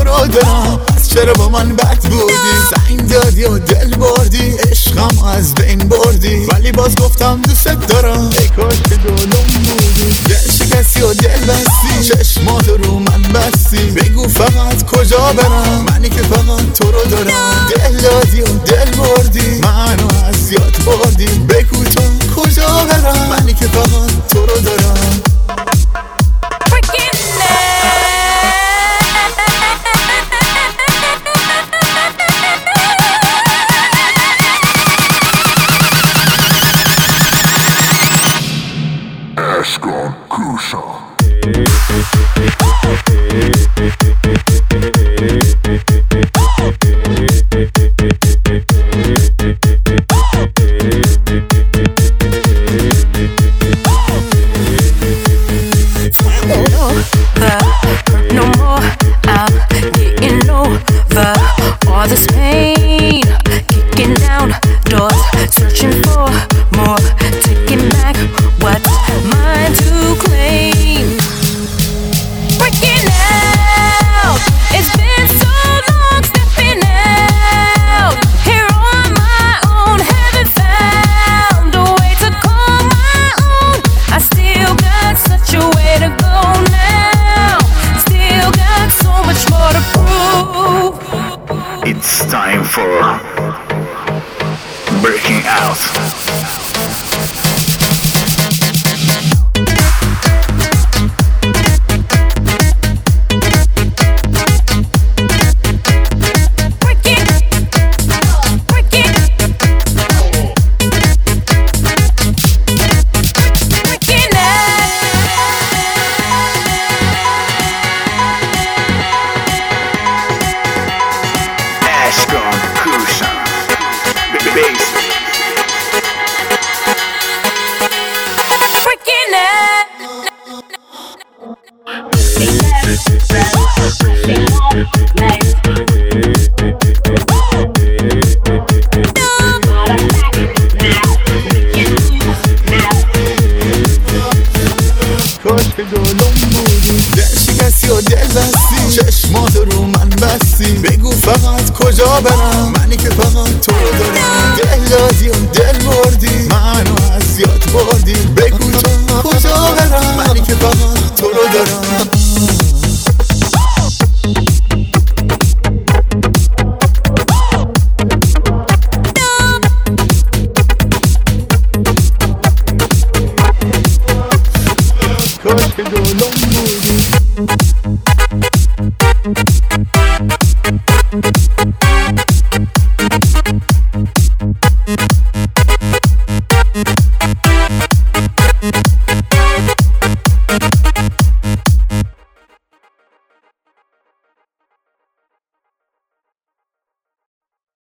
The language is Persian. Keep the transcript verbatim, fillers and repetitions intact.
تو رو دارم، پس چرا با من بد بودی؟ زنگ دادی و دل بردی، عشقم از بین بردی، ولی باز گفتم دوست دارم. ای کاش که دلم بودی. دل شکستی و دل بستی، چشمات رو من بستی، بگو فقط کجا برم، منی که فقط تو رو دارم. دل دادی و دل بردی، منو از یاد بردی، بگو تو کجا برم، منی که فقط تو رو دارم. Ashkan Kushan. No more, I'm getting over all this pain, kicking down doors, searching for more, taking back what's mine to claim. Breaking out, it's been so long stepping out, here on my own, haven't found a way to call my own. I still got such a way to go now, still got so much more to prove. It's time for breaking out. Ashkan Kushan. Bass. Breaking out. کاش که دلم بودی. دل شکستی و دل بستی، چشمات رو من بستی، بگو فقط کجا برم، منی که فقط تو رو دارم. دل دادی و دل بردی، منو از یاد بردی، بگو تو کجا برم، منی که فقط تو رو دارم. کاش که دلم